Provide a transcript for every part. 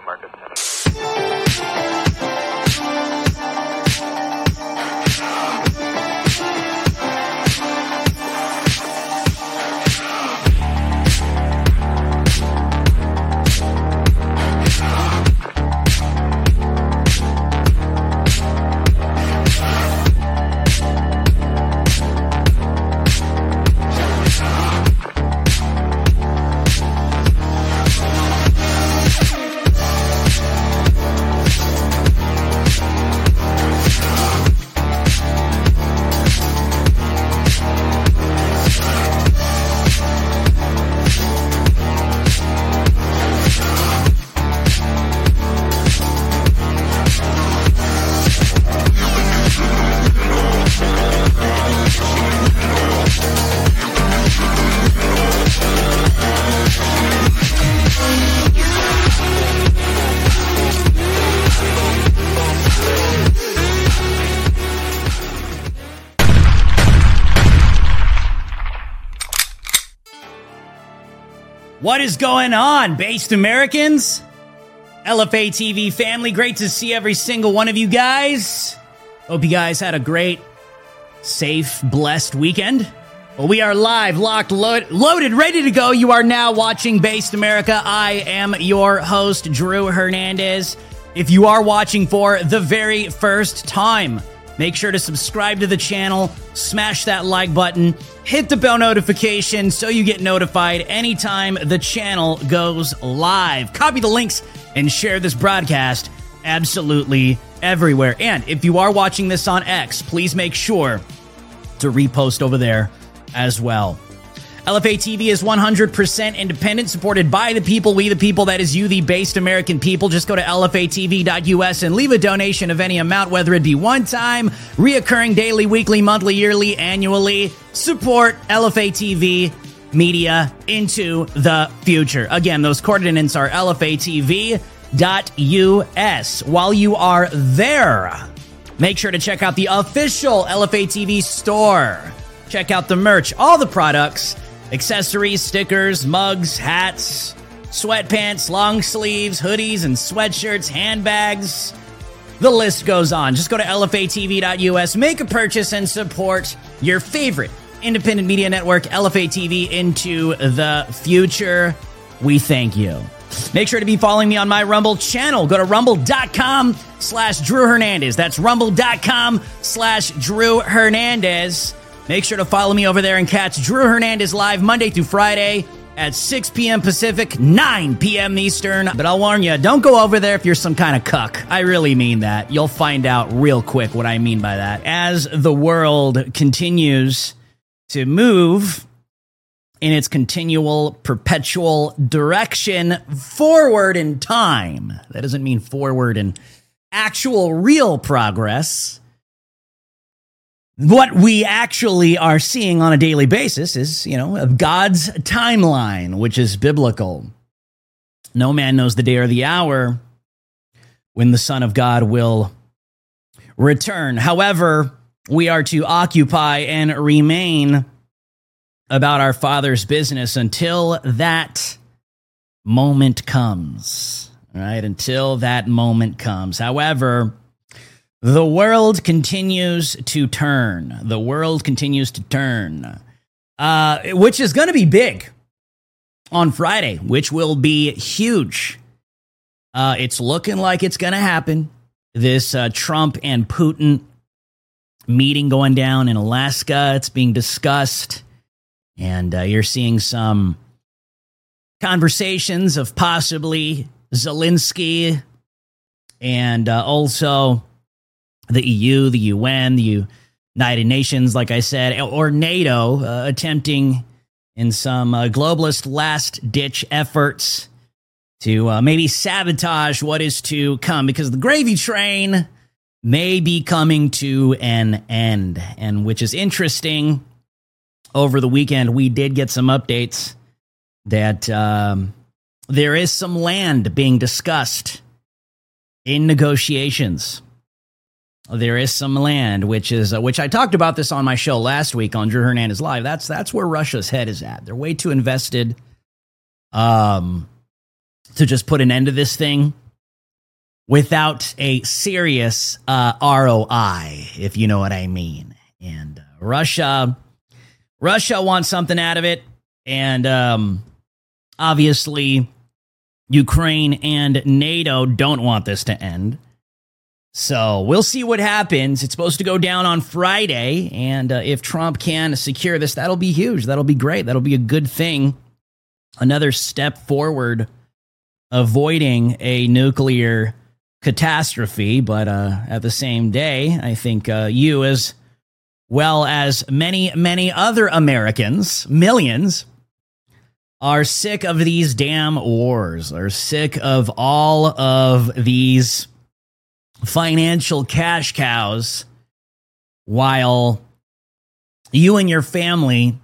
Market Center. What is going on, Based Americans? LFA TV family, great to see every single one of you guys. Hope you guys had a great, safe, blessed weekend. Well, we are live, locked, loaded, ready to go. You are now watching Based America. I am your host, Drew Hernandez. If you are watching for the very first time, make sure to subscribe to the channel, smash that like button, hit the bell notification so you get notified anytime the channel goes live. Copy the links and share this broadcast absolutely everywhere. And if you are watching this on X, please make sure to repost over there as well. LFA TV is 100% independent, supported by the people, we the people, that is you, the Based American people. Just go to lfatv.us and leave a donation of any amount, whether it be one time, reoccurring, daily, weekly, monthly, yearly, annually. Support LFA TV media into the future. Again, those coordinates are lfatv.us. While you are there, make sure to check out the official LFA TV store. Check out the merch, all the products, accessories, stickers, mugs, hats, sweatpants, long sleeves, hoodies, and sweatshirts, handbags. The list goes on. Just go to lfatv.us, make a purchase, and support your favorite independent media network, LFA TV, into the future. We thank you. Make sure to be following me on my Rumble channel. Go to rumble.com/Drew Hernandez. That's rumble.com/Drew Hernandez. Make sure to follow me over there and catch Drew Hernandez live Monday through Friday at 6 p.m. Pacific, 9 p.m. Eastern. But I'll warn you, don't go over there if you're some kind of cuck. I really mean that. You'll find out real quick what I mean by that. As the world continues to move in its continual, perpetual direction forward in time, that doesn't mean forward in actual real progress. What we actually are seeing on a daily basis is, God's timeline, which is biblical. No man knows the day or the hour when the Son of God will return. However, we are to occupy and remain about our Father's business until that moment comes. All right, until that moment comes. However, the world continues to turn. The world continues to turn, which is going to be big on Friday, which will be huge. It's looking like it's going to happen. This Trump and Putin meeting going down in Alaska, it's being discussed. And you're seeing some conversations of possibly Zelensky and also the EU, the UN, the United Nations, like I said, or NATO, attempting in some globalist last-ditch efforts to maybe sabotage what is to come, because the gravy train may be coming to an end, and which is interesting. Over the weekend, we did get some updates that there is some land being discussed in negotiations. There is some land, which I talked about this on my show last week on Drew Hernandez Live. That's where Russia's head is at. They're way too invested to just put an end to this thing. without a serious ROI, if you know what I mean. And Russia wants something out of it. And obviously, Ukraine and NATO don't want this to end. So we'll see what happens. It's supposed to go down on Friday. And if Trump can secure this, that'll be huge. That'll be great. That'll be a good thing. Another step forward, avoiding a nuclear catastrophe. But at the same day, I think you, as well as many other Americans, millions, are sick of these damn wars, are sick of all of these financial cash cows, while you and your family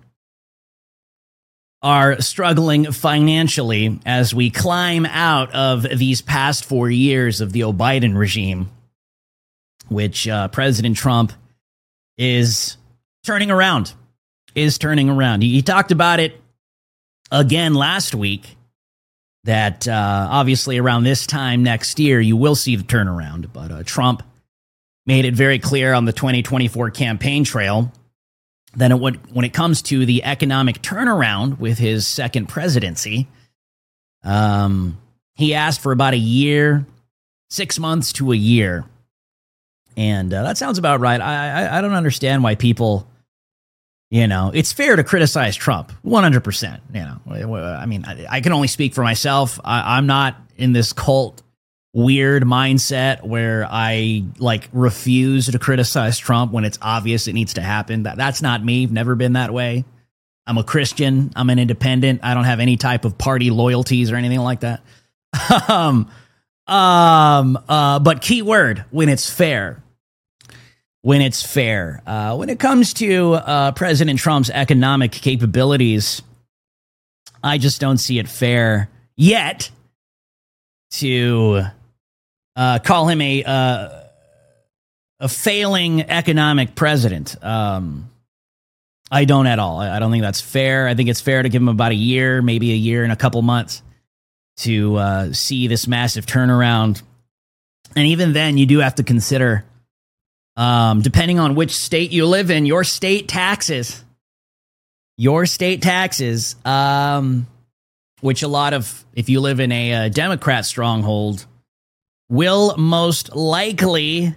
are struggling financially as we climb out of these past 4 years of the Biden regime, which President Trump is turning around. He talked about it again last week, that obviously around this time next year, you will see the turnaround. But Trump made it very clear on the 2024 campaign trail that when it comes to the economic turnaround with his second presidency, he asked for about a year, 6 months to a year. And that sounds about right. I don't understand why people... it's fair to criticize Trump, 100%. I mean, I can only speak for myself. I'm not in this cult weird mindset where I refuse to criticize Trump when it's obvious it needs to happen. That's not me. I've never been that way. I'm a Christian. I'm an independent. I don't have any type of party loyalties or anything like that. But key word, when it's fair. When it's fair. When it comes to President Trump's economic capabilities, I just don't see it fair yet to call him a failing economic president. I don't at all. I don't think that's fair. I think it's fair to give him about a year, maybe a year and a couple months to see this massive turnaround. And even then, you do have to consider... depending on which state you live in, your state taxes, which a lot of, if you live in a Democrat stronghold, will most likely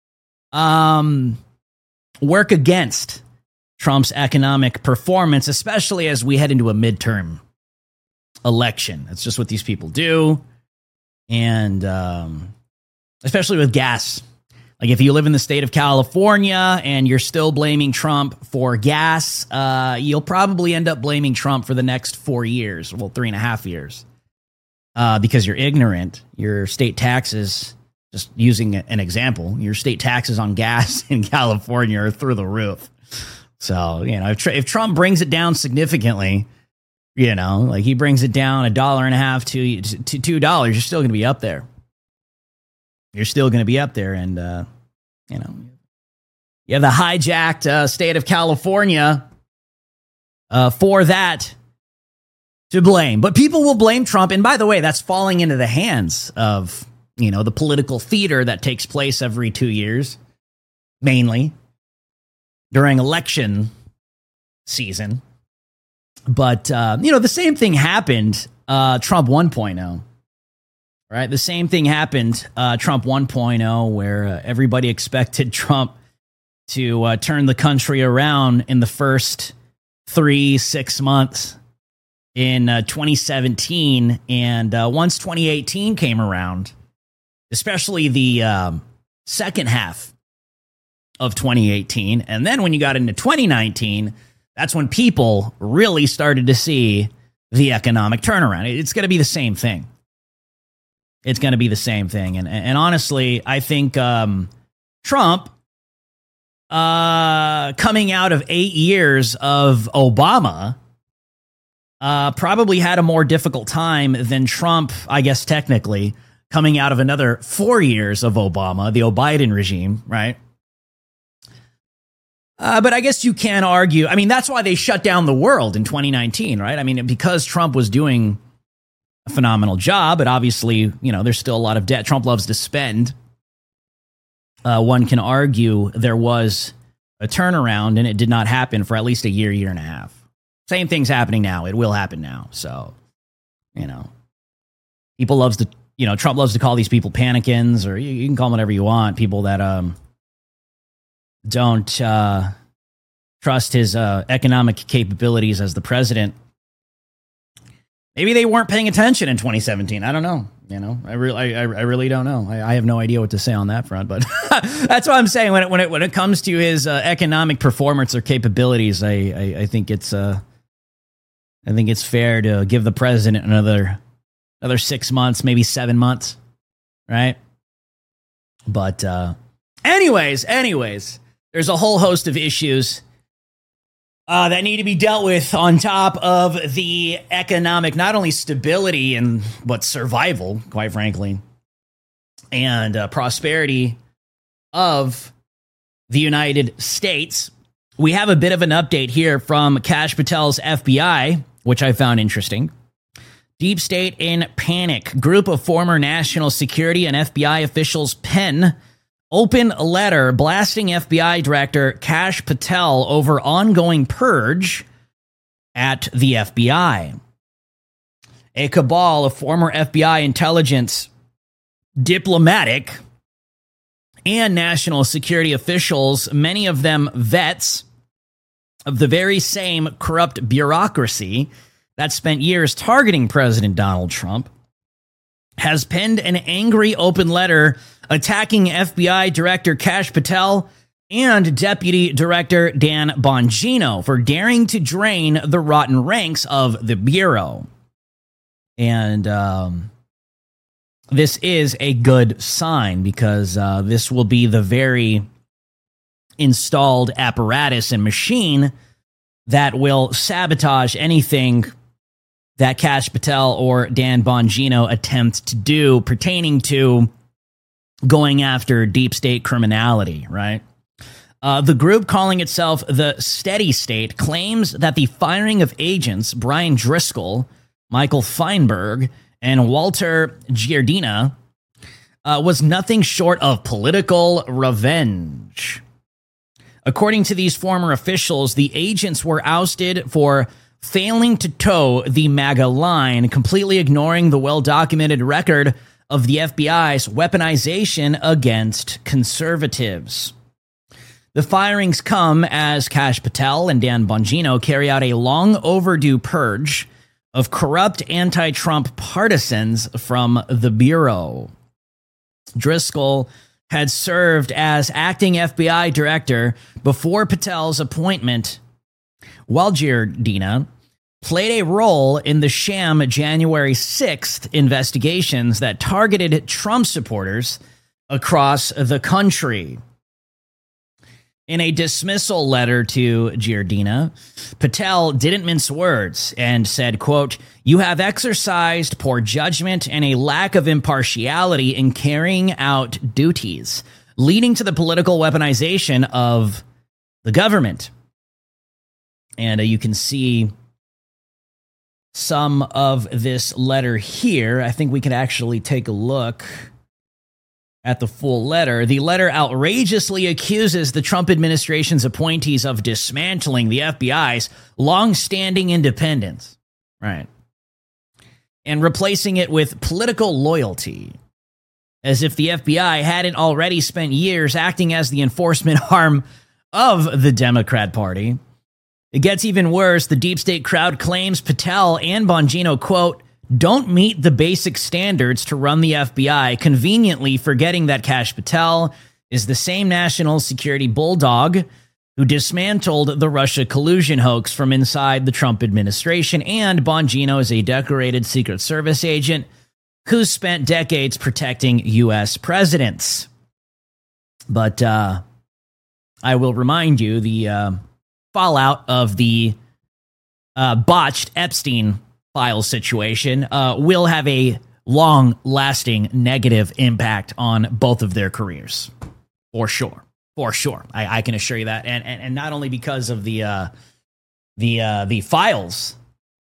work against Trump's economic performance, especially as we head into a midterm election. That's just what these people do. And especially with gas. Like if you live in the state of California and you're still blaming Trump for gas, you'll probably end up blaming Trump for the next 4 years, well, 3.5 years, because you're ignorant. Your state taxes, just using an example, your state taxes on gas in California are through the roof. So, if Trump brings it down significantly, like he brings it down $1.50 to $2, you're still going to be up there. You're still going to be up there. And, you have the hijacked state of California for that to blame. But people will blame Trump. And by the way, that's falling into the hands of, the political theater that takes place every 2 years, mainly during election season. But, the same thing happened Trump 1.0. Right, the same thing happened, Trump 1.0, where everybody expected Trump to turn the country around in the first 3-6 months in 2017. And once 2018 came around, especially the second half of 2018, and then when you got into 2019, that's when people really started to see the economic turnaround. It's going to be the same thing. It's going to be the same thing. And honestly, I think Trump, coming out of 8 years of Obama, probably had a more difficult time than Trump, I guess technically, coming out of another 4 years of Obama, the Biden regime, right? But I guess you can argue, that's why they shut down the world in 2019, right? Because Trump was doing a phenomenal job, but obviously, there's still a lot of debt. Trump loves to spend. One can argue there was a turnaround and it did not happen for at least a year and a half. Same thing's happening now. It will happen now. So, people loves to, Trump loves to call these people panicins, or you can call them whatever you want. People that don't trust his economic capabilities as the president. Maybe they weren't paying attention in 2017. I don't know. I really don't know. I have no idea what to say on that front. But that's what I'm saying. When it comes to his economic performance or capabilities, I think it's fair to give the president another 6 months, maybe 7 months, right? But anyways, there's a whole host of issues that need to be dealt with on top of the economic, not only stability but survival, quite frankly, and prosperity of the United States. We have a bit of an update here from Kash Patel's FBI, which I found interesting. Deep State in panic. Group of former national security and FBI officials pen open letter blasting FBI Director Kash Patel over ongoing purge at the FBI. A cabal of former FBI intelligence, diplomatic, and national security officials, many of them vets of the very same corrupt bureaucracy that spent years targeting President Donald Trump, has penned an angry open letter attacking FBI Director Kash Patel and Deputy Director Dan Bongino for daring to drain the rotten ranks of the Bureau. And this is a good sign, because this will be the very installed apparatus and machine that will sabotage anything that Kash Patel or Dan Bongino attempt to do pertaining to going after deep state criminality, right? The group, calling itself the Steady State, claims that the firing of agents Brian Driscoll, Michael Feinberg, and Walter Giardina was nothing short of political revenge. According to these former officials, the agents were ousted for failing to toe the MAGA line, completely ignoring the well-documented record of the FBI's weaponization against conservatives. The firings come as Kash Patel and Dan Bongino carry out a long overdue purge of corrupt anti-Trump partisans from the Bureau. Driscoll had served as acting FBI director before Patel's appointment, while Giardina played a role in the sham January 6th investigations that targeted Trump supporters across the country. In a dismissal letter to Giardina, Patel didn't mince words and said, quote, "You have exercised poor judgment and a lack of impartiality in carrying out duties, leading to the political weaponization of the government." And you can see some of this letter here. I think we can actually take a look at the full letter. The letter outrageously accuses the Trump administration's appointees of dismantling the FBI's long-standing independence, right, and replacing it with political loyalty, as if the FBI hadn't already spent years acting as the enforcement arm of the Democrat Party. It gets even worse. The deep state crowd claims Patel and Bongino, quote, "don't meet the basic standards to run the FBI," conveniently forgetting that Kash Patel is the same national security bulldog who dismantled the Russia collusion hoax from inside the Trump administration, and Bongino is a decorated Secret Service agent who spent decades protecting U.S. presidents. But I will remind you, the fallout of the botched Epstein file situation will have a long-lasting negative impact on both of their careers, for sure. For sure, I can assure you that, and not only because of the files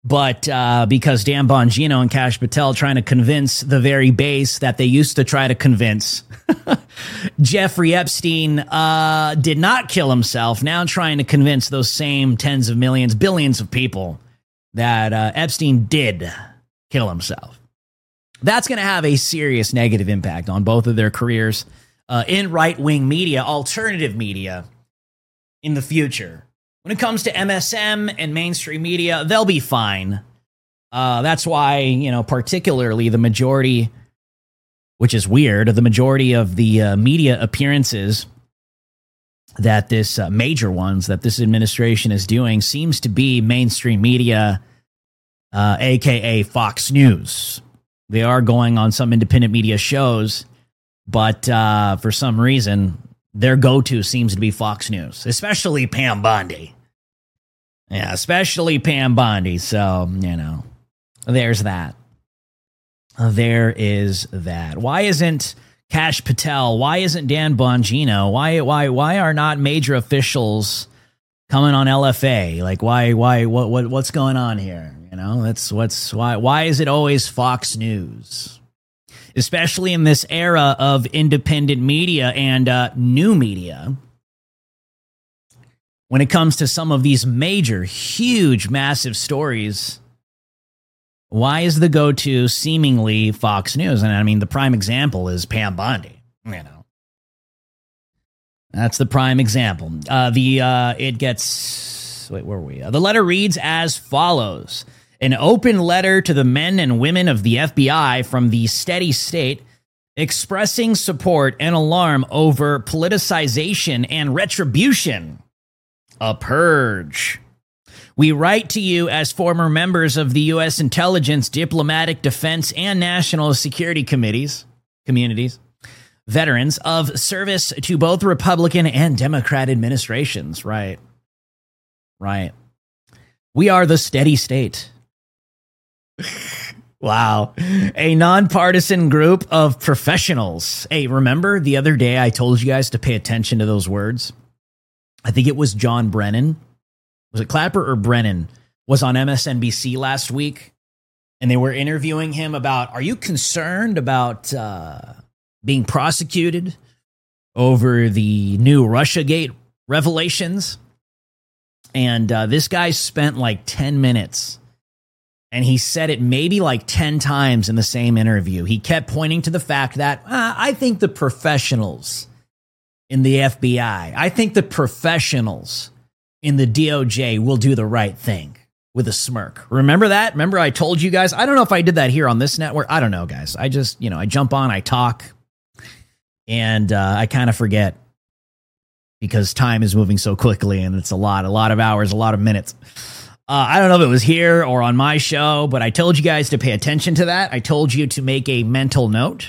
But because Dan Bongino and Kash Patel trying to convince the very base that they used to try to convince Jeffrey Epstein did not kill himself, now trying to convince those same tens of millions, billions of people that Epstein did kill himself. That's going to have a serious negative impact on both of their careers in right-wing media, alternative media in the future. When it comes to MSM and mainstream media, they'll be fine. That's why, particularly the majority, which is weird, the majority of the media appearances that this major ones that this administration is doing seems to be mainstream media, aka Fox News. They are going on some independent media shows, but for some reason, their go-to seems to be Fox News, especially Pam Bondi. Yeah, especially Pam Bondi. So, there's that. There is that. Why isn't Kash Patel? Why isn't Dan Bongino? Why are not major officials coming on LFA? Like, what's going on here? Why is it always Fox News? Especially in this era of independent media and new media. When it comes to some of these major, huge, massive stories, why is the go-to seemingly Fox News? And I mean, the prime example is Pam Bondi. That's the prime example. It gets. Wait, where were we? The letter reads as follows: an open letter to the men and women of the FBI from the steady state, expressing support and alarm over politicization and retribution. A purge. We write to you as former members of the U.S. intelligence, diplomatic, defense, and national security communities, veterans of service to both Republican and Democrat administrations. Right. We are the steady state. Wow. A nonpartisan group of professionals. Hey, remember the other day I told you guys to pay attention to those words? I think it was John Brennan. Was it Clapper or Brennan? Was on MSNBC last week. And they were interviewing him about, are you concerned about being prosecuted over the new Russiagate revelations? And this guy spent like 10 minutes. And he said it maybe like 10 times in the same interview. He kept pointing to the fact that I think the professionals in the FBI, I think the professionals in the DOJ will do the right thing, with a smirk. Remember that? Remember I told you guys? I don't know if I did that here on this network. I don't know, guys. I just, I jump on, I talk, and I kind of forget because time is moving so quickly and it's a lot of hours, a lot of minutes. I don't know if it was here or on my show, but I told you guys to pay attention to that. I told you to make a mental note.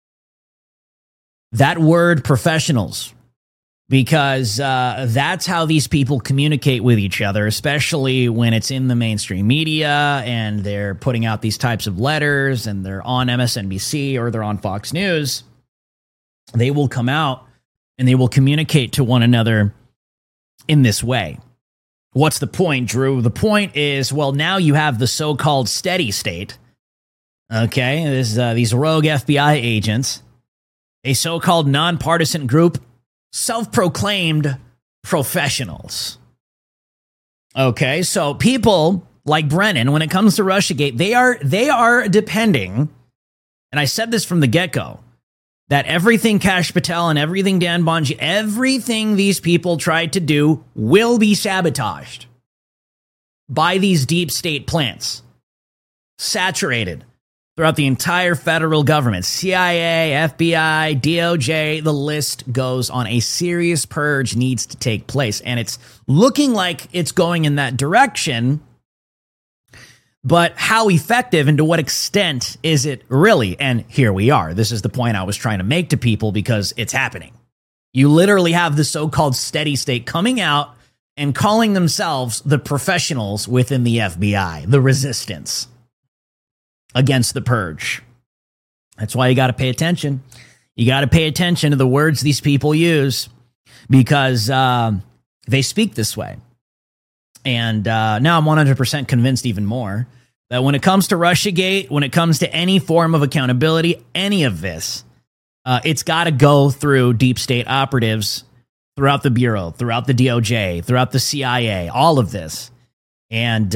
That word professionals, because that's how these people communicate with each other, especially when it's in the mainstream media and they're putting out these types of letters and they're on MSNBC or they're on Fox News. They will come out and they will communicate to one another in this way. What's the point, Drew? The point is, well, now you have the so-called steady state. Okay, these rogue FBI agents, a so-called nonpartisan group, self-proclaimed professionals. Okay, so people like Brennan, when it comes to Russiagate, they are depending, and I said this from the get-go, that everything Kash Patel and everything Dan Bongino, everything these people tried to do will be sabotaged by these deep state plants, saturated throughout the entire federal government, CIA, FBI, DOJ, the list goes on. A serious purge needs to take place, and it's looking like it's going in that direction. But how effective and to what extent is it really? And here we are. This is the point I was trying to make to people because it's happening. You literally have the so-called steady state coming out and calling themselves the professionals within the FBI, the resistance against the purge. That's why you got to pay attention. You got to pay attention to the words these people use because they speak this way. And now I'm 100% convinced even more that when it comes to Russiagate, when it comes to any form of accountability, any of this, it's got to go through deep state operatives throughout the Bureau, throughout the DOJ, throughout the CIA, all of this. And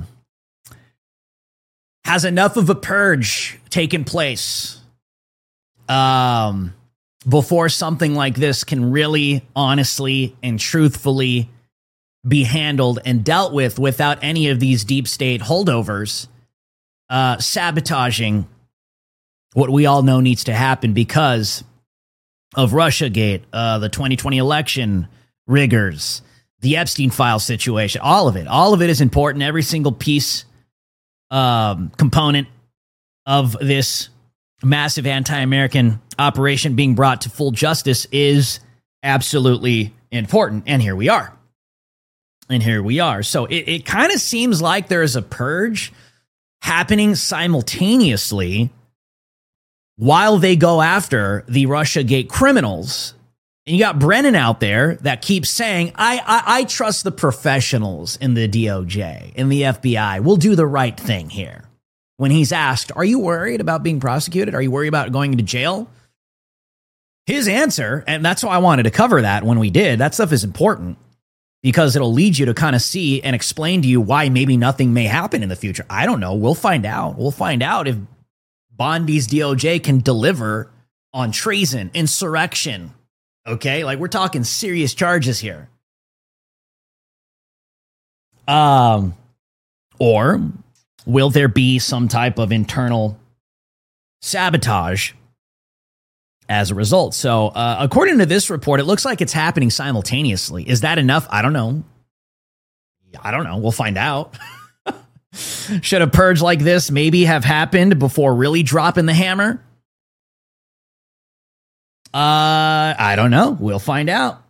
has enough of a purge taken place before something like this can really, honestly, and truthfully be handled and dealt with without any of these deep state holdovers sabotaging what we all know needs to happen because of Russiagate, the 2020 election rigors, the Epstein file situation, all of it is important. Every single piece, component of this massive anti-American operation being brought to full justice is absolutely important. And here we are. So it kind of seems like there is a purge happening simultaneously while they go after the Russiagate criminals. And you got Brennan out there that keeps saying, I trust the professionals in the DOJ, in the FBI. We'll do the right thing here. When he's asked, are you worried about being prosecuted? Are you worried about going into jail? His answer, and that's why I wanted to cover that when we did, that stuff is important because it'll lead you to kind of see and explain to you why maybe nothing may happen in the future. I don't know. We'll find out. We'll find out if Bondi's DOJ can deliver on treason, insurrection. Okay, like we're talking serious charges here. Or will there be some type of internal sabotage as a result? So, according to this report, it looks like it's happening simultaneously. Is that enough? I don't know. We'll find out. Should a purge like this maybe have happened before really dropping the hammer? I don't know. We'll find out.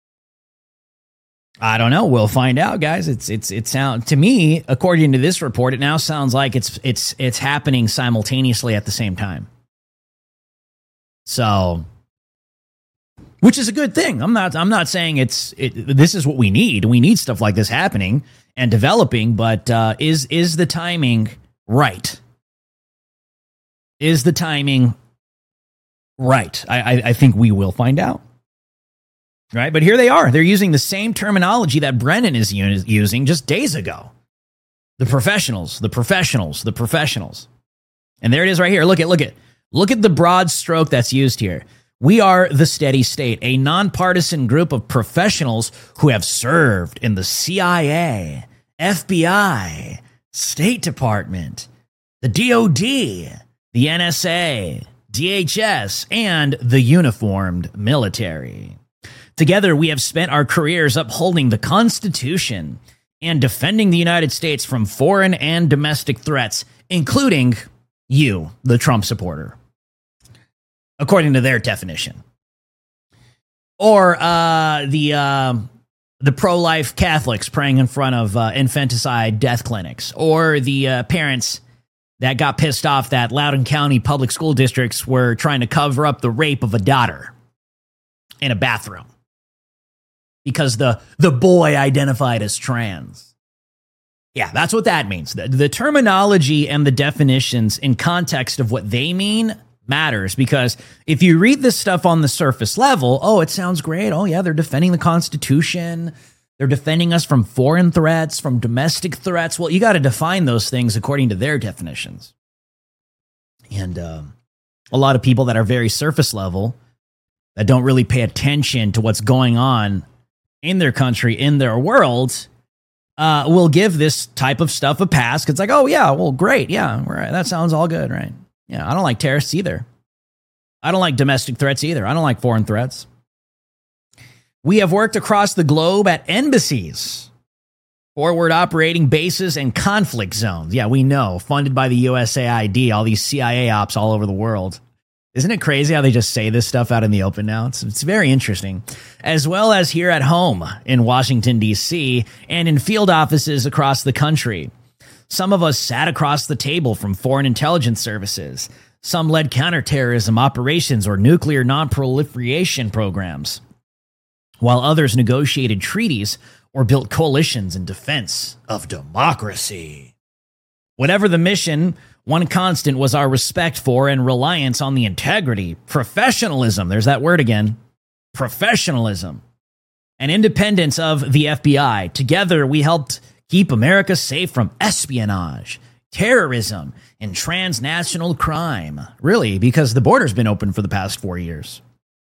We'll find out, guys. It sounds to me, according to this report, it now sounds like it's happening simultaneously at the same time. So, which is a good thing. I'm not saying this is what we need. We need stuff like this happening and developing, but is the timing right? Is the timing right? I think we will find out. Right? But here they are. They're using the same terminology that Brennan is using just days ago. The professionals. And there it is right here. Look at the broad stroke that's used here. We are the Steady State, a nonpartisan group of professionals who have served in the CIA, FBI, State Department, the DOD, the NSA, DHS, and the uniformed military. Together, we have spent our careers upholding the Constitution and defending the United States from foreign and domestic threats, including you, the Trump supporter, according to their definition. Or the pro-life Catholics praying in front of infanticide death clinics, or the parents that got pissed off that Loudoun County public school districts were trying to cover up the rape of a daughter in a bathroom because the boy identified as trans. Yeah, that's what that means. The terminology and the definitions in context of what they mean matters, because if you read this stuff on the surface level, oh, it sounds great. Oh, yeah, they're defending the Constitution. They're defending us from foreign threats, from domestic threats. Well, you got to define those things according to their definitions. And a lot of people that are very surface level, that don't really pay attention to what's going on in their country, in their world, will give this type of stuff a pass. It's like, oh, yeah, well, great. Yeah, right. That sounds all good, right? Yeah, I don't like terrorists either. I don't like domestic threats either. I don't like foreign threats. We have worked across the globe at embassies, forward operating bases, and conflict zones. Yeah, we know. Funded by the USAID, all these CIA ops all over the world. Isn't it crazy how they just say this stuff out in the open now? It's very interesting. As well as here at home in Washington, D.C., and in field offices across the country. Some of us sat across the table from foreign intelligence services. Some led counterterrorism operations or nuclear non-proliferation programs, while others negotiated treaties or built coalitions in defense of democracy. Whatever the mission, one constant was our respect for and reliance on the integrity, professionalism, there's that word again, professionalism, and independence of the FBI. Together, we helped keep America safe from espionage, terrorism, and transnational crime. Really, because the border's been open for the past 4 years.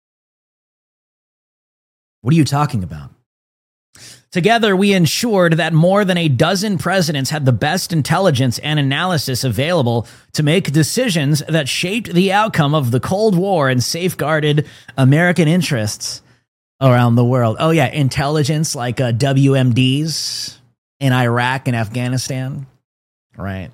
What are you talking about? Together, we ensured that more than a dozen presidents had the best intelligence and analysis available to make decisions that shaped the outcome of the Cold War and safeguarded American interests around the world. Oh, yeah, intelligence like WMDs in Iraq and Afghanistan. Right.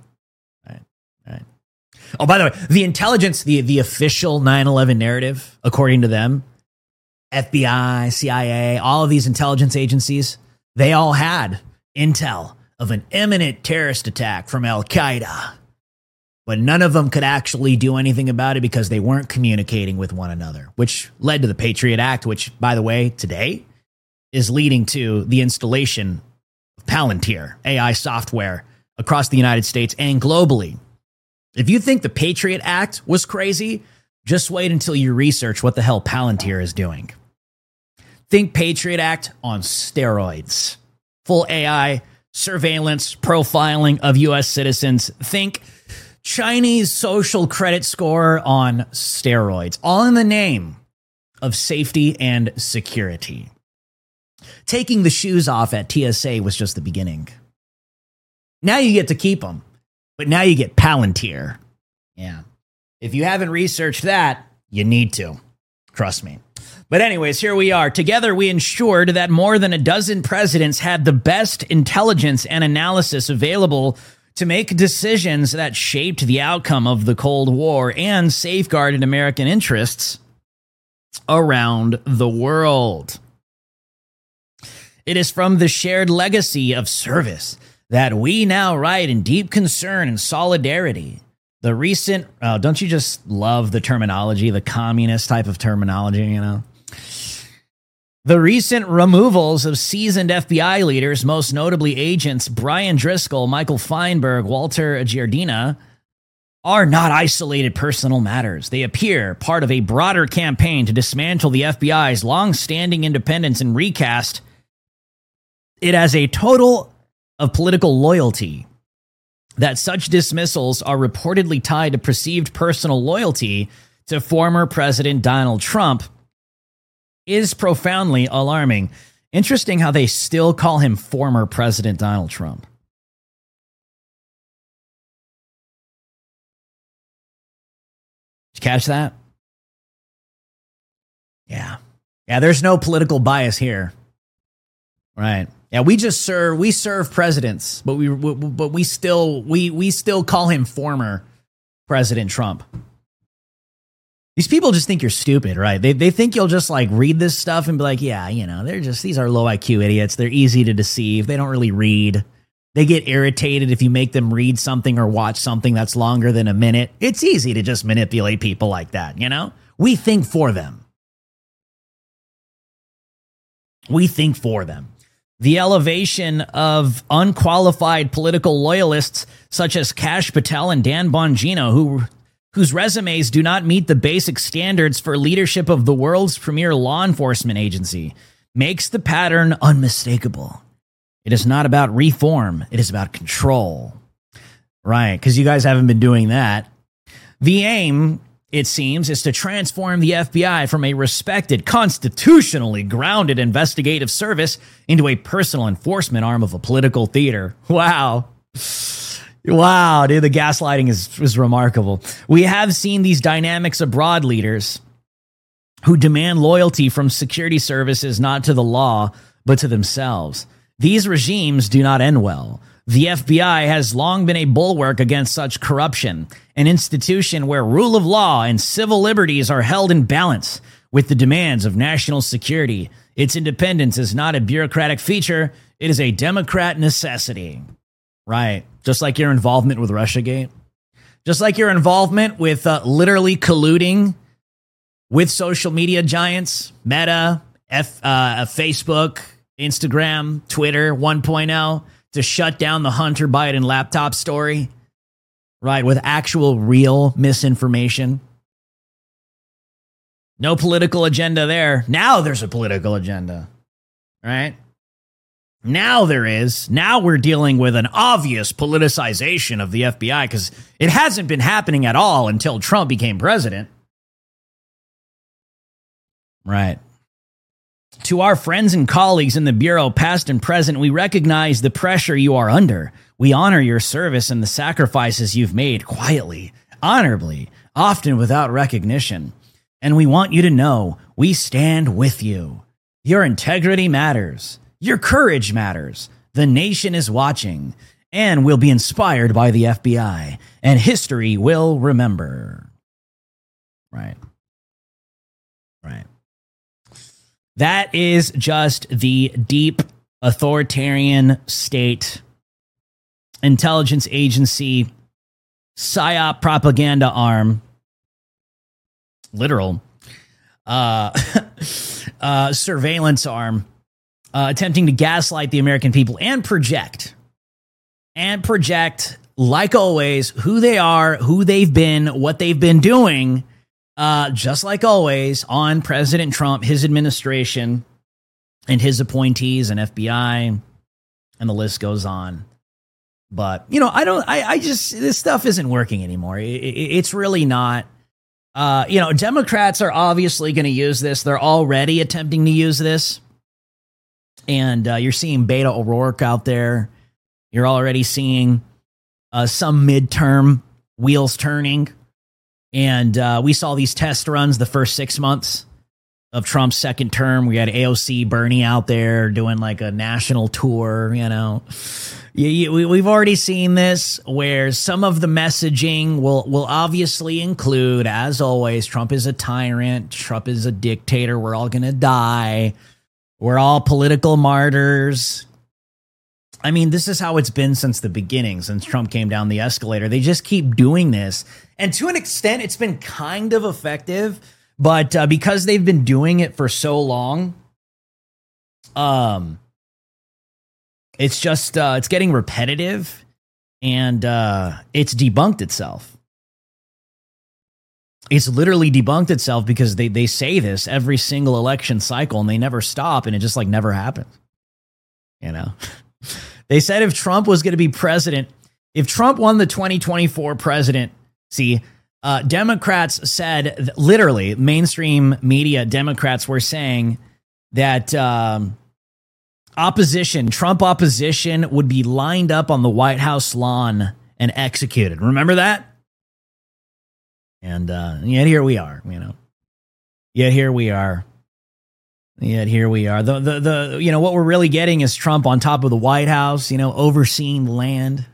Oh, by the way, the intelligence, the official 9/11 narrative, according to them, FBI, CIA, all of these intelligence agencies, they all had intel of an imminent terrorist attack from Al-Qaeda. But none of them could actually do anything about it because they weren't communicating with one another, which led to the Patriot Act, which, by the way, today is leading to the installation of Palantir, AI software, across the United States and globally. If you think the Patriot Act was crazy, just wait until you research what the hell Palantir is doing. Think Patriot Act on steroids. Full AI, surveillance, profiling of U.S. citizens. Think Chinese social credit score on steroids. All in the name of safety and security. Taking the shoes off at TSA was just the beginning. Now you get to keep them, but now you get Palantir. Yeah. If you haven't researched that, you need to. Trust me. But anyways, here we are. Together, we ensured that more than a dozen presidents had the best intelligence and analysis available to make decisions that shaped the outcome of the Cold War and safeguarded American interests around the world. It is from the shared legacy of service that we now write in deep concern and solidarity. The recent, don't you just love the terminology, the communist type of terminology, you know? The recent removals of seasoned FBI leaders, most notably agents Brian Driscoll, Michael Feinberg, Walter Giardina, are not isolated personal matters. They appear part of a broader campaign to dismantle the FBI's long-standing independence and recast it as a total of political loyalty. That such dismissals are reportedly tied to perceived personal loyalty to former President Donald Trump is profoundly alarming. Interesting how they still call him former President Donald Trump. Did you catch that? Yeah, there's no political bias here. Right. Yeah, we serve presidents, but we still call him former President Trump. These people just think you're stupid, right? They think you'll just like read this stuff and be like, yeah, you know, these are low IQ idiots. They're easy to deceive. They don't really read. They get irritated if you make them read something or watch something that's longer than a minute. It's easy to just manipulate people like that, you know? We think for them. The elevation of unqualified political loyalists such as Kash Patel and Dan Bongino, whose resumes do not meet the basic standards for leadership of the world's premier law enforcement agency, makes the pattern unmistakable. It is not about reform. It is about control. Right, because you guys haven't been doing that. The aim, it seems, is to transform the FBI from a respected, constitutionally grounded investigative service into a personal enforcement arm of a political theater. Wow. Wow, dude, the gaslighting is remarkable. We have seen these dynamics abroad, leaders who demand loyalty from security services not to the law, but to themselves. These regimes do not end well. The FBI has long been a bulwark against such corruption, an institution where rule of law and civil liberties are held in balance with the demands of national security. Its independence is not a bureaucratic feature, it is a Democrat necessity. Right. Just like your involvement with Russiagate. Just like your involvement with literally colluding with social media giants, Meta, Facebook, Instagram, Twitter 1.0 to shut down the Hunter Biden laptop story, right, with actual real misinformation. No political agenda there. Now there's a political agenda, right? Now there is. Now we're dealing with an obvious politicization of the FBI because it hasn't been happening at all until Trump became president. Right. To our friends and colleagues in the Bureau, past and present, we recognize the pressure you are under. We honor your service and the sacrifices you've made quietly, honorably, often without recognition. And we want you to know we stand with you. Your integrity matters. Your courage matters. The nation is watching and will be inspired by the FBI, and history will remember. Right. Right. That is just the deep authoritarian state intelligence agency PSYOP propaganda arm, literal surveillance arm, attempting to gaslight the American people and project, like always, who they are, who they've been, what they've been doing, just like always, on President Trump, his administration, and his appointees and FBI, and the list goes on. But, you know, this stuff isn't working anymore. It's really not. You know, Democrats are obviously going to use this. They're already attempting to use this. And you're seeing Beto O'Rourke out there. You're already seeing some midterm wheels turning. And we saw these test runs the first 6 months of Trump's second term. We had AOC Bernie out there doing like a national tour, you know. We've already seen this where some of the messaging will obviously include, as always, Trump is a tyrant. Trump is a dictator. We're all going to die. We're all political martyrs. I mean, this is how it's been since the beginning, since Trump came down the escalator. They just keep doing this. And to an extent, it's been kind of effective. But because they've been doing it for so long, it's just it's getting repetitive, and it's debunked itself. It's literally debunked itself because they say this every single election cycle, and they never stop, and it just like never happens. You know, they said if Trump was going to be president, if Trump won the 2024 presidency, Democrats said, literally, mainstream media Democrats were saying that Trump opposition would be lined up on the White House lawn and executed. Remember that? And yet here we are, you know. Yet here we are. The you know, what we're really getting is Trump on top of the White House, you know, overseeing the land,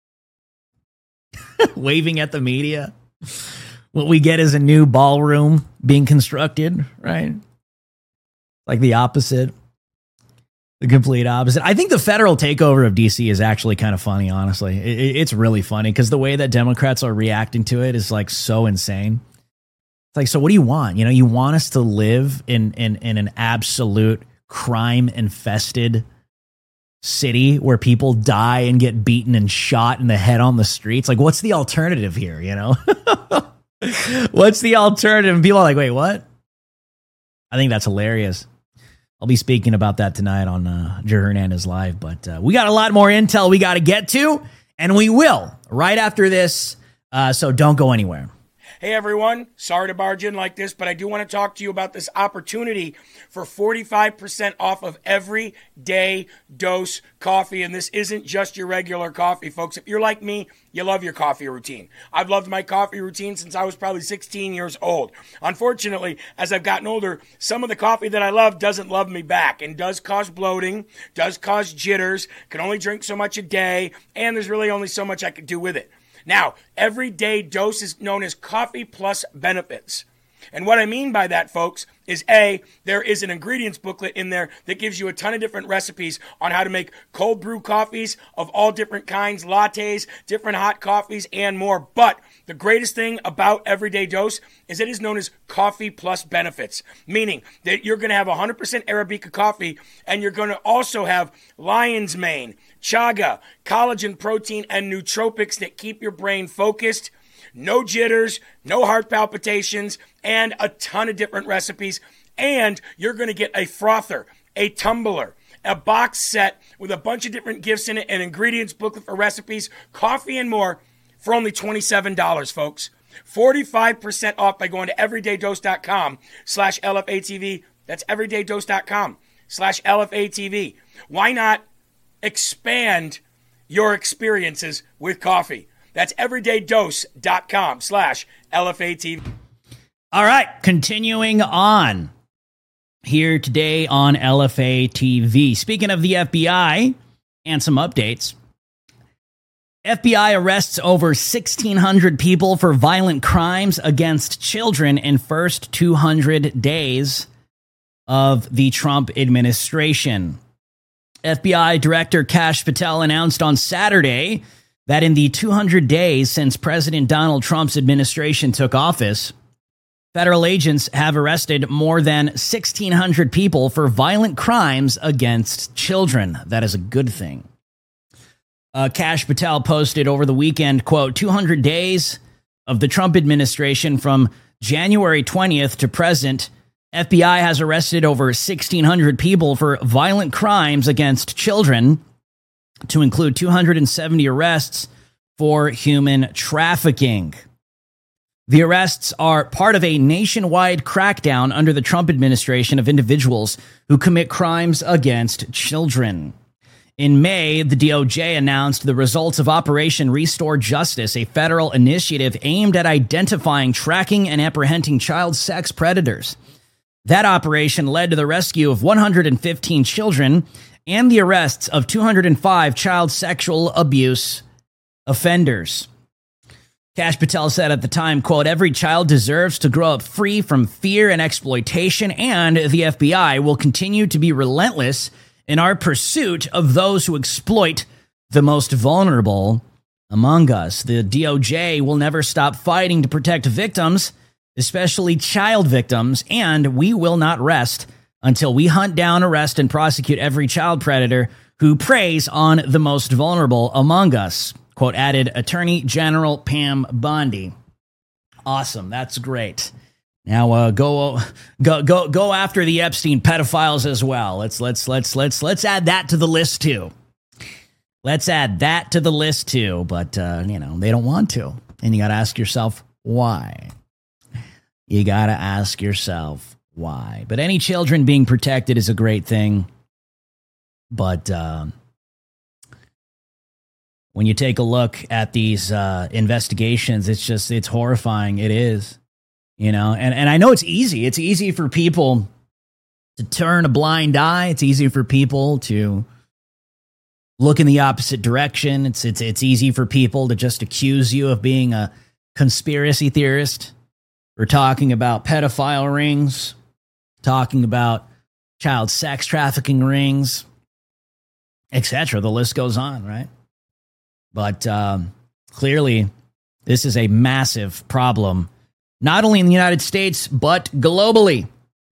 waving at the media. What we get is a new ballroom being constructed, right? Like the opposite. The complete opposite. I think the federal takeover of DC is actually kind of funny, honestly. It's really funny because the way that Democrats are reacting to it is like so insane. It's like, so what do you want? You know, you want us to live in an absolute crime-infested city where people die and get beaten and shot in the head on the streets? Like, what's the alternative here, you know? What's the alternative? And people are like, wait, what? I think that's hilarious. I'll be speaking about that tonight on Joe Hernandez Live, but we got a lot more intel we got to get to, and we will right after this, so don't go anywhere. Hey everyone, sorry to barge in like this, but I do want to talk to you about this opportunity for 45% off of Everyday Dose coffee. And this isn't just your regular coffee, folks. If you're like me, you love your coffee routine. I've loved my coffee routine since I was probably 16 years old. Unfortunately, as I've gotten older, some of the coffee that I love doesn't love me back and does cause bloating, does cause jitters, can only drink so much a day, and there's really only so much I can do with it. Now, Everyday Dose is known as Coffee Plus Benefits. And what I mean by that, folks, is A, there is an ingredients booklet in there that gives you a ton of different recipes on how to make cold brew coffees of all different kinds, lattes, different hot coffees, and more. But the greatest thing about Everyday Dose is it is known as Coffee Plus Benefits, meaning that you're going to have 100% Arabica coffee, and you're going to also have lion's mane, chaga, collagen protein, and nootropics that keep your brain focused. No jitters, no heart palpitations, and a ton of different recipes. And you're going to get a frother, a tumbler, a box set with a bunch of different gifts in it, an ingredients booklet for recipes, coffee, and more for only $27, folks. 45% off by going to everydaydose.com/LFATV. That's everydaydose.com/LFATV. Why not expand your experiences with coffee? That's everydaydose.com/LFATV. All right, continuing on here today on LFA TV. Speaking of the FBI and some updates, FBI arrests over 1,600 people for violent crimes against children in first 200 days of the Trump administration. FBI Director Kash Patel announced on Saturday that in the 200 days since President Donald Trump's administration took office, federal agents have arrested more than 1,600 people for violent crimes against children. That is a good thing. Kash Patel posted over the weekend, quote, 200 days of the Trump administration from January 20th to present, FBI has arrested over 1,600 people for violent crimes against children, to include 270 arrests for human trafficking. The arrests are part of a nationwide crackdown under the Trump administration of individuals who commit crimes against children. In May, the DOJ announced the results of Operation Restore Justice, a federal initiative aimed at identifying, tracking, and apprehending child sex predators. That operation led to the rescue of 115 children and the arrests of 205 child sexual abuse offenders. Kash Patel said at the time, quote, every child deserves to grow up free from fear and exploitation, and the FBI will continue to be relentless in our pursuit of those who exploit the most vulnerable among us. The DOJ will never stop fighting to protect victims, especially child victims, and we will not rest until we hunt down, arrest, and prosecute every child predator who preys on the most vulnerable among us, quote, added Attorney General Pam Bondi. Awesome. That's great. Now go after the Epstein pedophiles as well. Let's add that to the list too. Let's add that to the list too. But they don't want to, and you got to ask yourself why. You got to ask yourself why. But any children being protected is a great thing. But when you take a look at these investigations, it's horrifying. It is. And I know it's easy. It's easy for people to turn a blind eye. It's easy for people to look in the opposite direction. It's easy for people to just accuse you of being a conspiracy theorist. We're talking about pedophile rings, talking about child sex trafficking rings, etc. The list goes on, right? But clearly, this is a massive problem. Not only in the United States, but globally.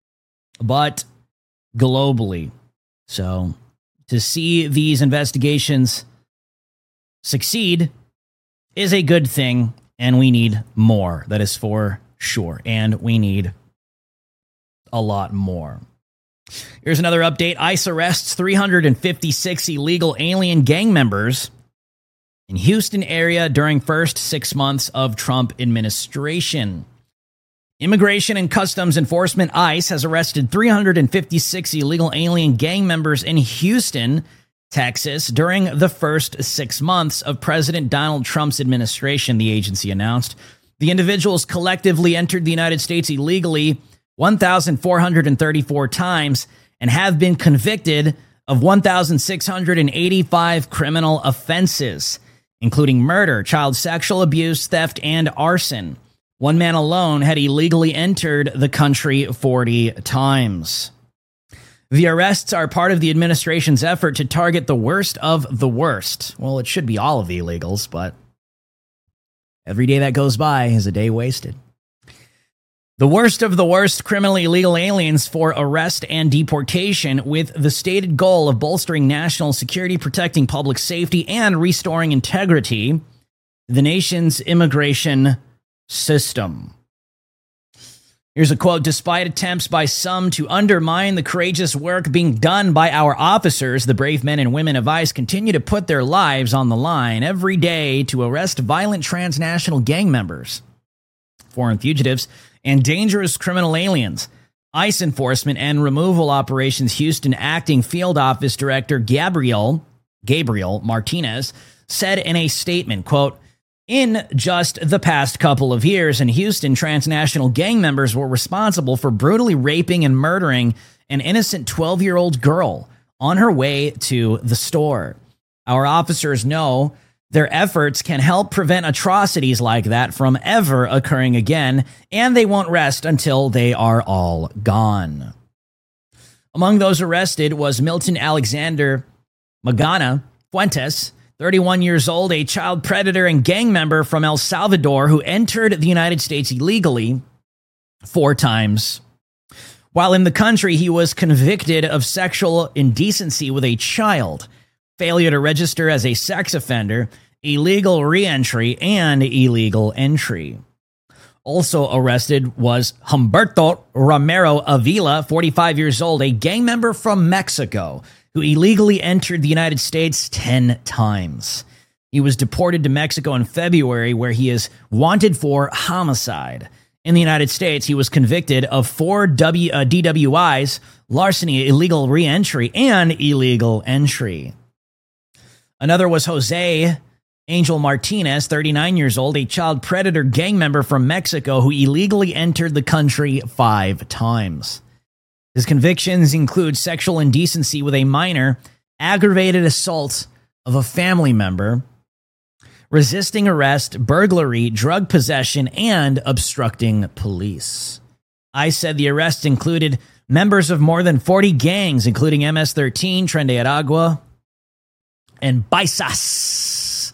So to see these investigations succeed is a good thing, and we need more. That is for sure. And we need a lot more. Here's another update. ICE arrests 356 illegal alien gang members in Houston area during first 6 months of Trump administration. Immigration and Customs Enforcement, ICE, has arrested 356 illegal alien gang members in Houston, Texas, during the first 6 months of President Donald Trump's administration, the agency announced. The individuals collectively entered the United States illegally 1,434 times and have been convicted of 1,685 criminal offenses, including murder, child sexual abuse, theft, and arson. One man alone had illegally entered the country 40 times. The arrests are part of the administration's effort to target the worst of the worst. Well, it should be all of the illegals, but every day that goes by is a day wasted. The worst of the worst criminally illegal aliens for arrest and deportation, with the stated goal of bolstering national security, protecting public safety, and restoring integrity to the nation's immigration system. Here's a quote. Despite attempts by some to undermine the courageous work being done by our officers, the brave men and women of ICE continue to put their lives on the line every day to arrest violent transnational gang members, foreign fugitives, and dangerous criminal aliens. ICE Enforcement and Removal Operations Houston Acting Field Office Director Gabriel Martinez said in a statement, quote, in just the past couple of years in Houston, transnational gang members were responsible for brutally raping and murdering an innocent 12-year-old girl on her way to the store. Our officers know their efforts can help prevent atrocities like that from ever occurring again, and they won't rest until they are all gone. Among those arrested was Milton Alexander Magana Fuentes, 31 years old, a child predator and gang member from El Salvador who entered the United States illegally 4 times. While in the country, he was convicted of sexual indecency with a child, failure to register as a sex offender, illegal reentry, and illegal entry. Also arrested was Humberto Romero Avila, 45 years old, a gang member from Mexico, who illegally entered the United States 10 times. He was deported to Mexico in February, where he is wanted for homicide. In the United States, he was convicted of 4 DWIs, larceny, illegal reentry, and illegal entry. Another was Jose Angel Martinez, 39 years old, a child predator gang member from Mexico who illegally entered the country 5 times. His convictions include sexual indecency with a minor, aggravated assault of a family member, resisting arrest, burglary, drug possession, and obstructing police. ICE said the arrests included members of more than 40 gangs, including MS-13, Tren de Aragua, and Baisas.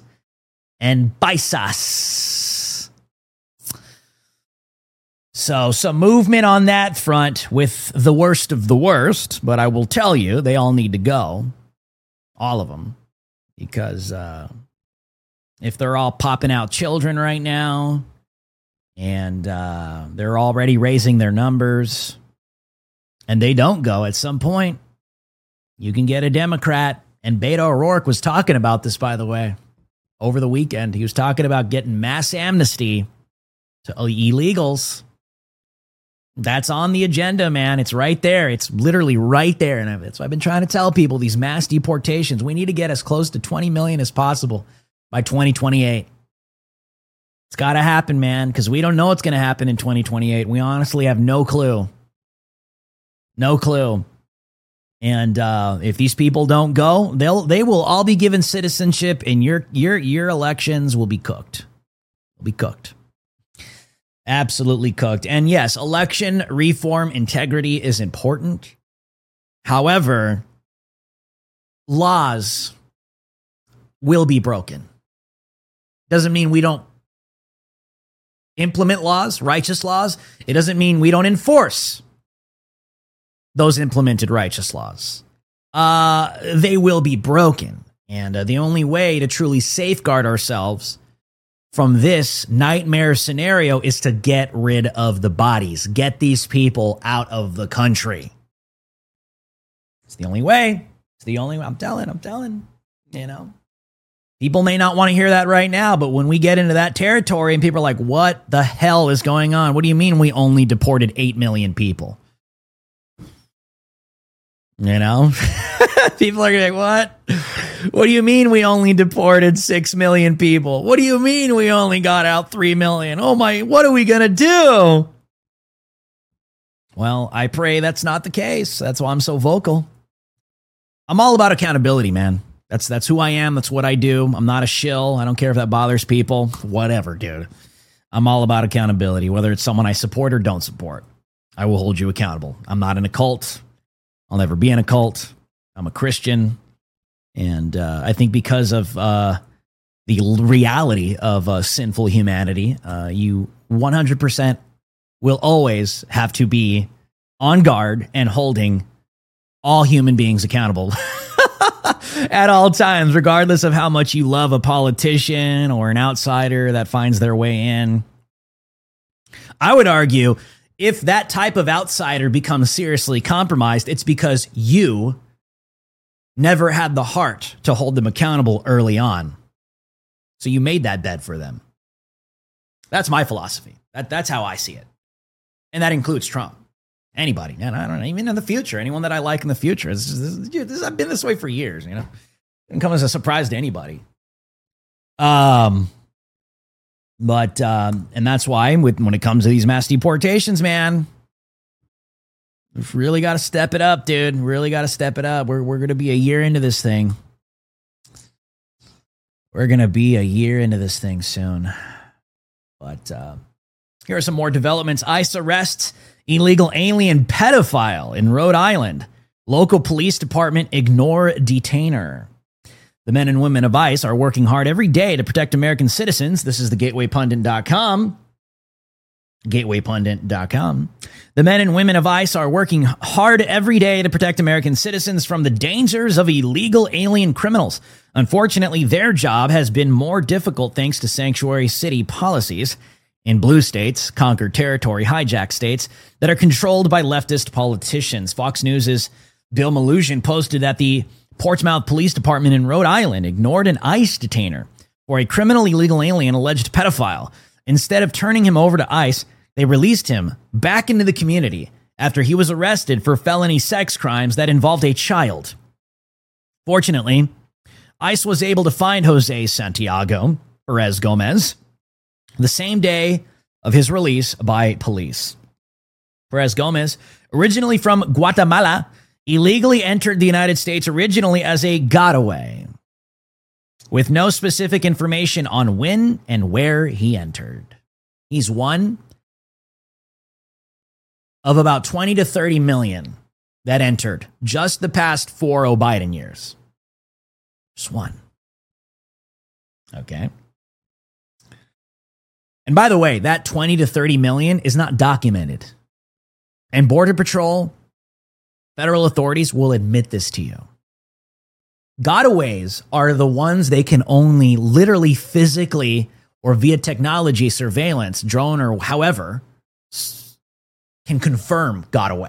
So some movement on that front with the worst of the worst, but I will tell you, they all need to go. All of them. Because if they're all popping out children right now, and they're already raising their numbers, and they don't go at some point, you can get a Democrat. And Beto O'Rourke was talking about this, by the way, over the weekend. He was talking about getting mass amnesty to illegals. That's on the agenda, man. It's right there. It's literally right there. And so I've been trying to tell people, these mass deportations, we need to get as close to 20 million as possible by 2028. It's got to happen, man, because we don't know what's going to happen in 2028. We honestly have no clue. No clue. And if these people don't go, they will all be given citizenship, and your elections will be cooked. Will be cooked. Absolutely cooked. And yes, election reform integrity is important. However, laws will be broken. Doesn't mean we don't implement laws, righteous laws. It doesn't mean we don't enforce those implemented righteous laws. They will be broken. And the only way to truly safeguard ourselves from this nightmare scenario is to get rid of the bodies. Get these people out of the country. It's the only way. It's the only way. I'm telling, you know. People may not want to hear that right now, but when we get into that territory and people are like, what the hell is going on? What do you mean we only deported 8 million people? You know? People are going to be like, what? What do you mean we only deported 6 million people? What do you mean we only got out 3 million? Oh my, what are we going to do? Well, I pray that's not the case. That's why I'm so vocal. I'm all about accountability, man. That's who I am. That's what I do. I'm not a shill. I don't care if that bothers people. Whatever, dude. I'm all about accountability, whether it's someone I support or don't support. I will hold you accountable. I'm not in a cult. I'll never be in a cult. I'm a Christian. And I think because of the reality of sinful humanity, you 100% will always have to be on guard and holding all human beings accountable at all times, regardless of how much you love a politician or an outsider that finds their way in. I would argue if that type of outsider becomes seriously compromised, it's because you never had the heart to hold them accountable early on. So you made that bed for them. That's my philosophy. That's how I see it. And that includes Trump. Anybody. And I don't know, even in the future, anyone that I like in the future. I've been this way for years, you know. It didn't come as a surprise to anybody. And that's why when it comes to these mass deportations, man, we've really got to step it up, dude. Really got to step it up. We're going to be a year into this thing. We're going to be a year into this thing soon. But here are some more developments. ICE arrests illegal alien pedophile in Rhode Island. Local police department ignore detainer. The men and women of ICE are working hard every day to protect American citizens. This is the GatewayPundit.com. GatewayPundit.com. The men and women of ICE are working hard every day to protect American citizens from the dangers of illegal alien criminals. Unfortunately, their job has been more difficult thanks to sanctuary city policies in blue states, conquered territory, hijacked states that are controlled by leftist politicians. Fox News' Bill Malugin posted that the Portsmouth Police Department in Rhode Island ignored an ICE detainer for a criminal illegal alien alleged pedophile. Instead of turning him over to ICE, they released him back into the community after he was arrested for felony sex crimes that involved a child. Fortunately, ICE was able to find Jose Santiago Perez Gomez the same day of his release by police. Perez Gomez, originally from Guatemala, illegally entered the United States originally as a getaway, with no specific information on when and where he entered. He's one of about 20 to 30 million that entered just the past 4 Biden years. Just one. Okay. And by the way, that 20 to 30 million is not documented. And Border Patrol, federal authorities will admit this to you. Gotaways are the ones they can only literally physically or via technology, surveillance, drone, or however, can confirm got away.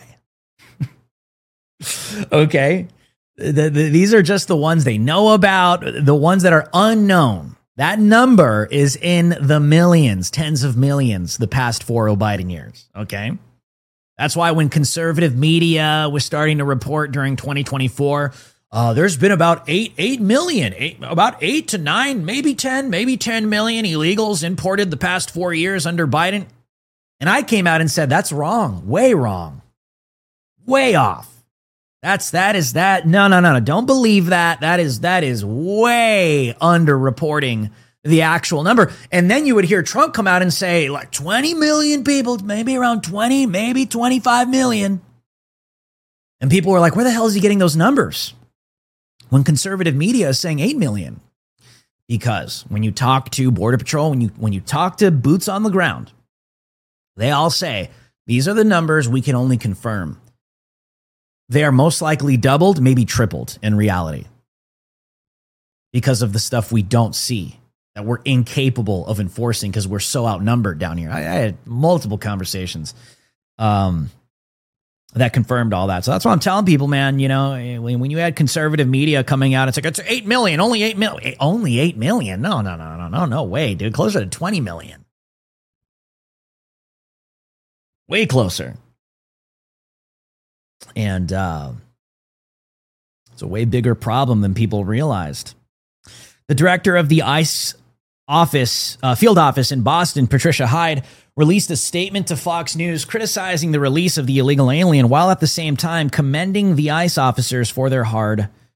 Okay? These are just the ones they know about, the ones that are unknown. That number is in the millions, tens of millions, the past 4 Biden years. Okay? That's why when conservative media was starting to report during 2024, there's been about 8 million, about 8 to 9, maybe 10 million illegals imported the past 4 years under Biden. And I came out and said, that's wrong, way off. That is no. Don't believe that. That is way underreporting the actual number. And then you would hear Trump come out and say like 20 million people, maybe around 20, maybe 25 million. And people were like, where the hell is he getting those numbers? When conservative media is saying 8 million. Because when you talk to Border Patrol, when you talk to boots on the ground, they all say, these are the numbers we can only confirm. They are most likely doubled, maybe tripled in reality. Because of the stuff we don't see, that we're incapable of enforcing because we're so outnumbered down here. I had multiple conversations that confirmed all that. So that's what I'm telling people, man. You know, when you had conservative media coming out, it's like, it's 8 million, only 8 million. Only 8 million? No way, dude. Closer to 20 million. Way closer. And it's a way bigger problem than people realized. The director of the ICE office, field office in Boston, Patricia Hyde, released a statement to Fox News criticizing the release of the illegal alien while at the same time commending the ICE officers for their hard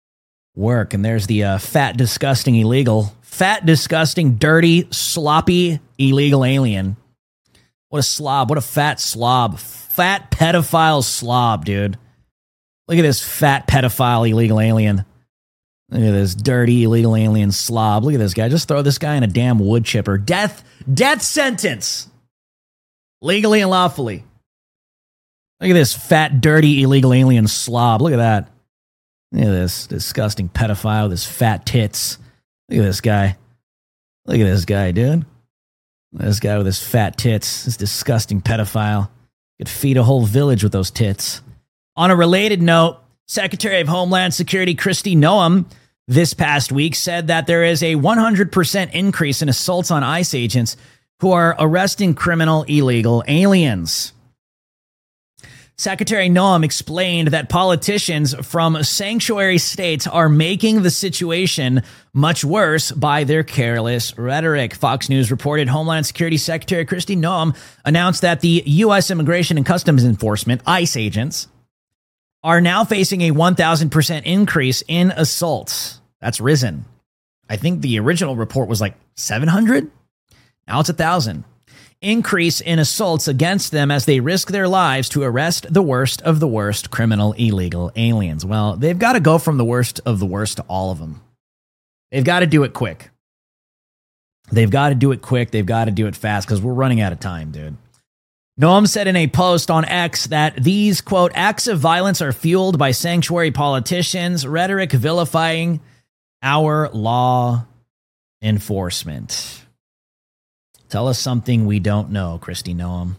work. And there's the fat, disgusting, illegal, fat, disgusting, dirty, sloppy, illegal alien. What a slob. What a fat slob. Fat pedophile slob, dude. Look at this fat pedophile illegal alien. Look at this dirty illegal alien slob. Look at this guy. Just throw this guy in a damn wood chipper. Death sentence. Legally and lawfully. Look at this fat, dirty illegal alien slob. Look at that. Look at this disgusting pedophile with his fat tits. Look at this guy. Look at this guy, dude. This guy with his fat tits. This disgusting pedophile. Could feed a whole village with those tits. On a related note, Secretary of Homeland Security Kristi Noem this past week said that there is a 100% increase in assaults on ICE agents who are arresting criminal illegal aliens. Secretary Noem explained that politicians from sanctuary states are making the situation much worse by their careless rhetoric. Fox News reported Homeland Security Secretary Kristi Noem announced that the U.S. Immigration and Customs Enforcement, ICE agents, are now facing a 1,000% increase in assaults. That's risen. I think the original report was like 700. Now it's 1,000. Increase in assaults against them as they risk their lives to arrest the worst of the worst criminal illegal aliens. Well, they've got to go from the worst of the worst to all of them. They've got to do it quick. They've got to do it quick. They've got to do it fast because we're running out of time, dude. Noem said in a post on X that these, quote, acts of violence are fueled by sanctuary politicians, rhetoric vilifying our law enforcement. Tell us something we don't know, Kristi Noem.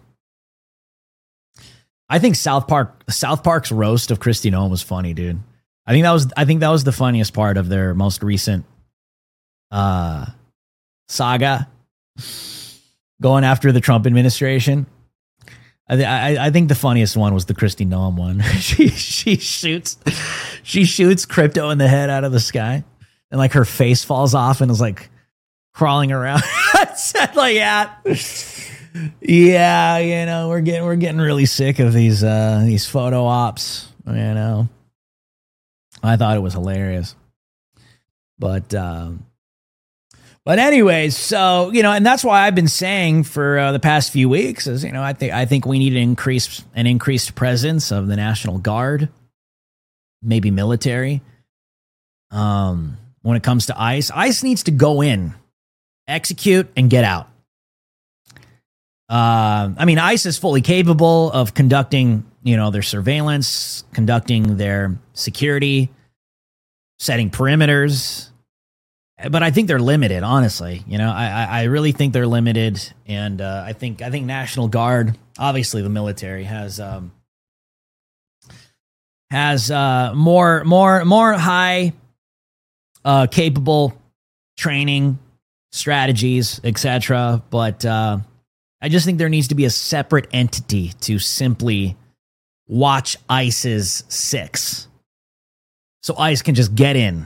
I think South Park's roast of Kristi Noem was funny, dude. I think that was the funniest part of their most recent saga going after the Trump administration. I think the funniest one was the Kristi Noem one. she shoots crypto in the head out of the sky, and like her face falls off and is like crawling around. I said like, yeah, you know, we're getting really sick of these photo ops. You know, I thought it was hilarious, But anyways, so, you know, and that's why I've been saying for the past few weeks is, you know, I think we need an increased presence of the National Guard, maybe military. When it comes to ICE needs to go in, execute, and get out. I mean, ICE is fully capable of conducting, you know, their surveillance, conducting their security, setting perimeters. But I think they're limited, honestly. You know, I really think they're limited, and I think National Guard, obviously the military, has more high capable training strategies, etc. But I just think there needs to be a separate entity to simply watch ICE's six, so ICE can just get in,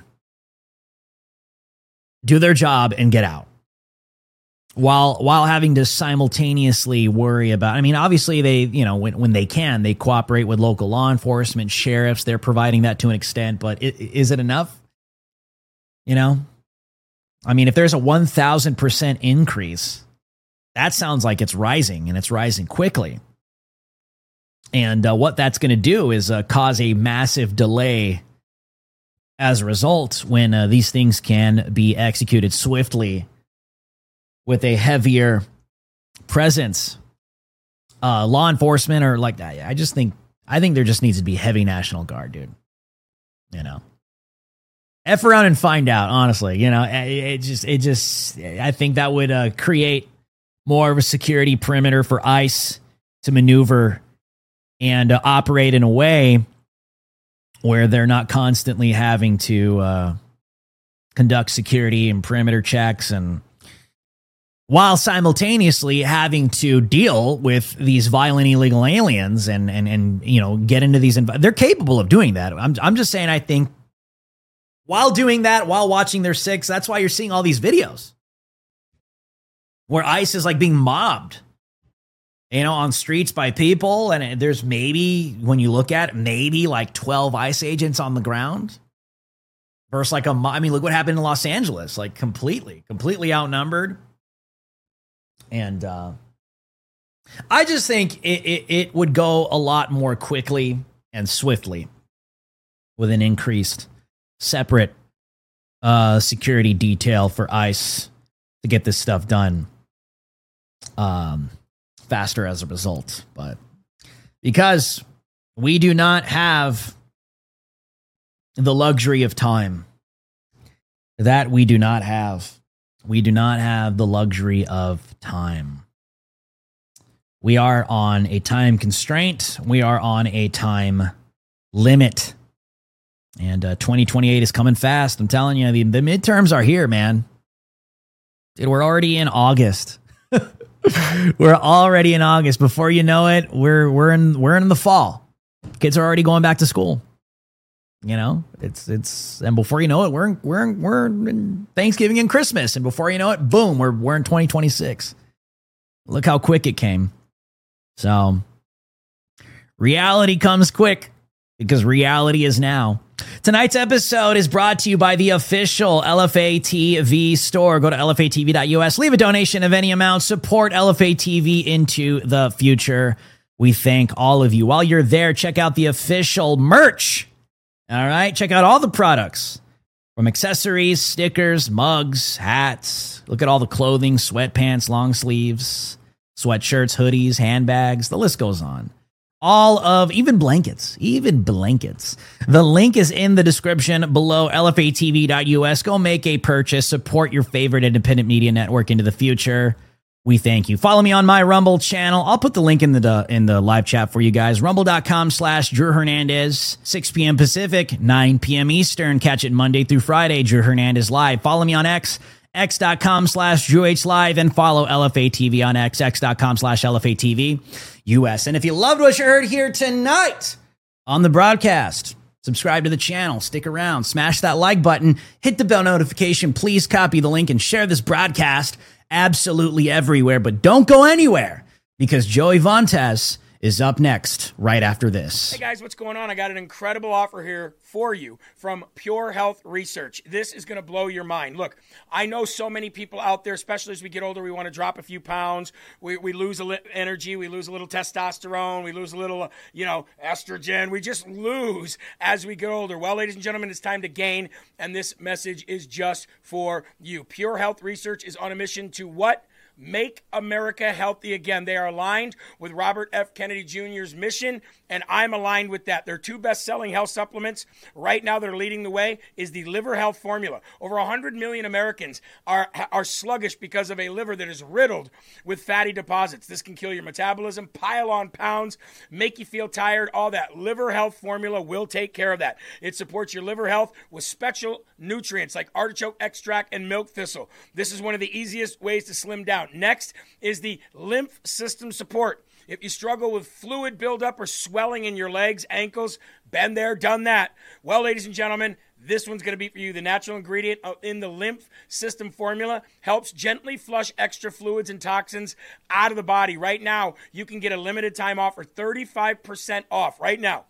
do their job, and get out, while having to simultaneously worry about. I mean, obviously they, you know, when they can, they cooperate with local law enforcement, sheriffs. They're providing that to an extent, but is it enough? You know, I mean, if there's a 1,000% increase, that sounds like it's rising, and it's rising quickly. And what that's going to do is cause a massive delay as a result when these things can be executed swiftly with a heavier presence. Law enforcement or like that. I think there just needs to be heavy National Guard, dude. You know, F around and find out, honestly. You know, I think that would create more of a security perimeter for ICE to maneuver and operate in a way where they're not constantly having to conduct security and perimeter checks, and while simultaneously having to deal with these violent illegal aliens and you know, get into these. They're capable of doing that. I'm just saying, I think while doing that, while watching their six, that's why you're seeing all these videos where ICE is like being mobbed, you know, on streets by people. And there's maybe, when you look at it, maybe like 12 ICE agents on the ground versus like I mean, look what happened in Los Angeles, like completely outnumbered. And I just think it would go a lot more quickly and swiftly with an increased separate security detail for ICE to get this stuff done faster as a result. But because we do not have the luxury of time, that we do not have the luxury of time. We are on a time constraint. We are on a time limit. And 2028 is coming fast. I'm telling you, the midterms are here, man. Dude, we're already in August. We're already in August. Before you know it, we're in the fall. Kids are already going back to school. You know, it's and before you know it, we're in Thanksgiving and Christmas, and before you know it, boom, we're in 2026. Look how quick it came. So reality comes quick because reality is now. Tonight's episode is brought to you by the official LFA TV store. Go to lfatv.us, leave a donation of any amount, support LFA TV into the future. We thank all of you. While you're there, check out the official merch. All right, check out all the products from accessories, stickers, mugs, hats. Look at all the clothing, sweatpants, long sleeves, sweatshirts, hoodies, handbags. The list goes on. Even blankets. The link is in the description below, lfatv.us. Go make a purchase. Support your favorite independent media network into the future. We thank you. Follow me on my Rumble channel. I'll put the link in the live chat for you guys. Rumble.com/Drew Hernandez, 6 p.m. Pacific, 9 p.m. Eastern. Catch it Monday through Friday, Drew Hernandez Live. Follow me on X, x.com/DrewHLive, and follow LFA TV on X, x.com/LFA TV US. And if you loved what you heard here tonight on the broadcast, subscribe to the channel, stick around, smash that like button, hit the bell notification, please copy the link and share this broadcast absolutely everywhere. But don't go anywhere because Joey Vontas is up next right after this. Hey guys, what's going on? I got an incredible offer here for you from Pure Health Research. This is going to blow your mind. Look, I know so many people out there, especially as we get older, we want to drop a few pounds. We lose a little energy. We lose a little testosterone. We lose a little, estrogen. We just lose as we get older. Well, ladies and gentlemen, it's time to gain, and this message is just for you. Pure Health Research is on a mission to what? Make America healthy again. They are aligned with Robert F. Kennedy Jr.'s mission, and I'm aligned with that. Their two best-selling health supplements right now that are leading the way is the Liver Health Formula. Over 100 million Americans are sluggish because of a liver that is riddled with fatty deposits. This can kill your metabolism, pile on pounds, make you feel tired, all that. Liver Health Formula will take care of that. It supports your liver health with special nutrients like artichoke extract and milk thistle. This is one of the easiest ways to slim down. Next is the lymph system support. If you struggle with fluid buildup or swelling in your legs, ankles, been there, done that. Well, ladies and gentlemen, this one's going to be for you. The natural ingredient in the lymph system formula helps gently flush extra fluids and toxins out of the body. Right now, you can get a limited time offer, 35% off right now.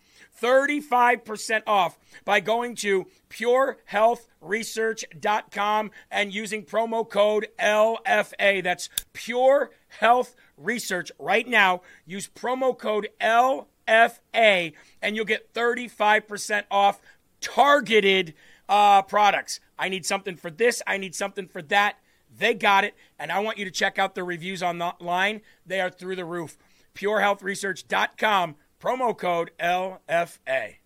35% off by going to purehealthresearch.com and using promo code LFA. That's Pure Health Research right now. Use promo code LFA and you'll get 35% off targeted products. I need something for this. I need something for that. They got it. And I want you to check out their reviews online. They are through the roof. purehealthresearch.com. Promo code LFA.